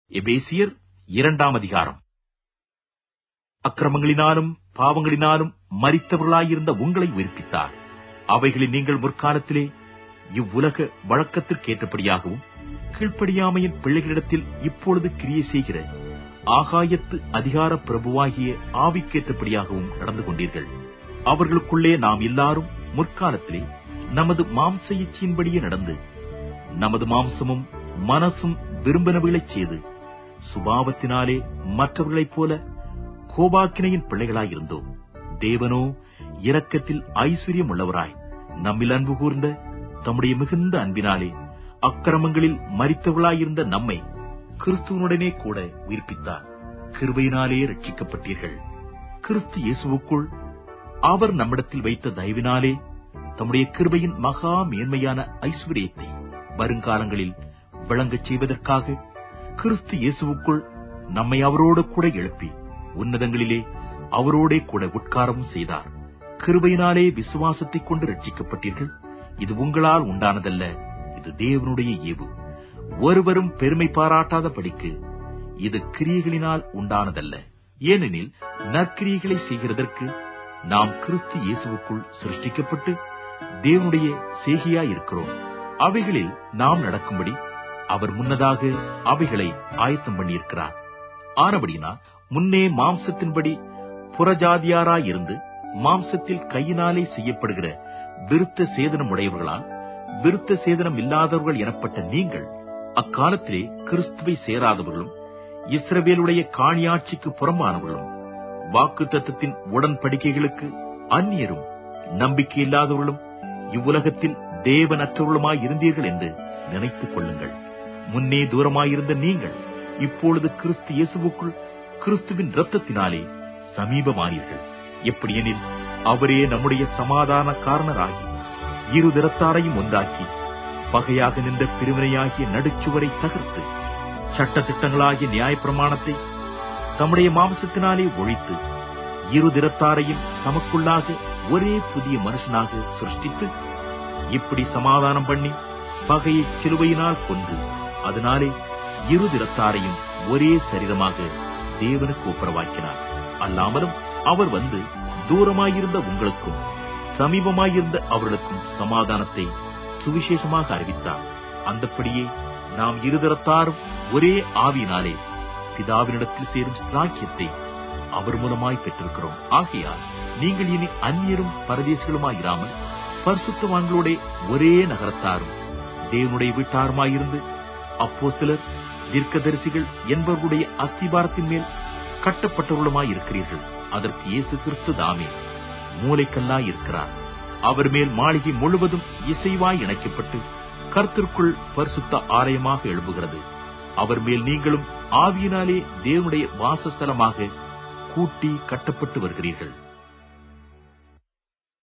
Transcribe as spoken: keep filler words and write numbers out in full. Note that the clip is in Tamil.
எபேசியர் இரண்டாம் அதிகாரம். அக்கிரமங்களினாலும் பாவங்களினாலும் மரித்தவர்களாயிருந்த உங்களை உயிர்ப்பித்தார். அவைகளில் நீங்கள் முற்காலத்திலே இவ்வுலக வழக்கத்திற்கேற்றபடியாகவும் கீழ்ப்படியாமையின் பிள்ளைகளிடத்தில் இப்பொழுது கிரியை செய்கிற ஆகாயத்து அதிகார பிரபுவாகிய ஆவிக்கேற்றபடியாகவும் நடந்து கொண்டீர்கள். அவர்களுக்குள்ளே நாம் எல்லாரும் முற்காலத்திலே நமது மாம்ச இச்சையின்படியே நடந்து நமது மாம்சமும் மனசும் விரும்பினவைகளைச் செய்து சுபாவத்தினாலே மற்றவர்களைப் போல கோபாக்கினையின் பிள்ளைகளாயிருந்தோம். தேவனோ இரக்கத்தில் ஐஸ்வர்யம் உள்ளவராய் நம்மில் அன்பு கூர்ந்த தம்முடைய மிகுந்த அன்பினாலே அக்கிரமங்களில் மரித்தவர்களாயிருந்த நம்மை கிறிஸ்துவனுடனே கூட உயிர்ப்பித்தார். கிருபையினாலே ரட்சிக்கப்பட்டீர்கள். கிறிஸ்து இயேசுவுக்குள் அவர் நம்மிடத்தில் வைத்த தயவினாலே தம்முடைய கிருபையின் மகா மேன்மையான ஐஸ்வர்யத்தை வருங்காலங்களில் விளங்கச் செய்வதற்காக கிறிஸ்து இயேசுவுக்குள் நம்மை அவரோடு கூட எழுப்பி உன்னதங்களிலே அவரோடே கூட உட்காரவும் செய்தார். கிருபையினாலே விசுவாசத்தைக் கொண்டு ரட்சிக்கப்பட்டீர்கள். இது உங்களால் உண்டானதல்ல, இது தேவனுடைய ஈவு. ஒருவரும் பெருமை பாராட்டாதபடிக்கு இது கிரியைகளினால் உண்டானதல்ல. ஏனெனில் நற்கிரியைகளை செய்கிறதற்கு நாம் கிறிஸ்து இயேசுவுக்குள் சிருஷ்டிக்கப்பட்டு தேவனுடைய செய்கையாயிருக்கிறோம். அவைகளில் நாம் நடக்கும்படி அவர் முன்னதாக அவைகளை ஆயத்தம் பண்ணியிருக்கிறார். ஆனபடியினால் முன்னே மாம்சத்தின்படி புறஜாதியாராயிருந்து மாம்சத்தில் கையினாலே செய்யப்படுகிற விருத்த சேதனம் உடையவர்களால் விருத்த சேதனம் இல்லாதவர்கள் எனப்பட்ட நீங்கள் அக்காலத்திலே கிறிஸ்துவை சேராதவர்களும் இஸ்ரவேலுடைய காணியாட்சிக்கு புறம்பானவர்களும் வாக்கு தத்தத்தின் உடன்படிக்கைகளுக்கு அந்நியரும் நம்பிக்கை இல்லாதவர்களும் இவ்வுலகத்தில் தேவனற்றவர்களுமாய் இருந்தீர்கள் என்று நினைத்துக் கொள்ளுங்கள். முன்னே தூரமாயிருந்த நீங்கள் இப்பொழுது கிறிஸ்து இயேசுவுக்குள் கிறிஸ்துவின் இரத்தத்தினாலே சமீபமானீர்கள். எப்படியெனில் அவரே நம்முடைய சமாதான காரணராகி இரு திறத்தாரையும் ஒன்றாக்கி பகையாக நின்ற பிரிவினையாகிய நடுச்சுவரை தகர்த்து சட்ட திட்டங்களாகிய நியாயப்பிரமாணத்தை தம்முடைய மாம்சத்தினாலே ஒழித்து இரு திறத்தாரையும் தமக்குள்ளாக ஒரே புதிய மனுஷனாக சிருஷ்டித்து இப்படி சமாதானம் பண்ணி பகையை சிலுவையினால் கொன்று அதனாலே இரு திறத்தாரையும் ஒரே சரீரமாக தேவனுக்கு ஒப்புரவாக்கினார். அல்லாமலும் அவர் வந்து தூரமாயிருந்த உங்களுக்கும் சமீபமாயிருந்த அவர்களுக்கும் சமாதானத்தை சுவிசேஷமாக அறிவித்தார். அந்தப்படியே நாம் இருதரத்தாரும் ஒரே ஆவியினாலே பிதாவினிடத்தில் சேரும் சாக்கியத்தை அவர் மூலமாய் பெற்றிருக்கிறோம். ஆகையால் நீங்கள் இனி அந்நியரும் பரதேசிகளுமாயிராமல் பரிசுத்தவான்களோட ஒரே நகரத்தாரும் தேவனுடைய வீட்டாருமாயிருந்து அப்போஸ்தலர் தீர்க்கதரிசிகள் என்பவர்களுடைய அஸ்திபாரத்தின் மேல் கட்டப்பட்டவர்களுமாயிருக்கிறீர்கள். அதற்கு இயேசு கிறிஸ்து தாமே மூலைக்கல்லாயிருக்கிறார். அவர் மேல் மாளிகை முழுவதும் இசைவாய் இணைக்கப்பட்டு கர்த்தருக்குள் பரிசுத்த ஆலயமாக எழும்புகிறது. அவர் மேல் நீங்களும் ஆவியினாலே தேவனுடைய வாசஸ்தலமாக கூட்டி கட்டப்பட்டு வருகிறீர்கள்.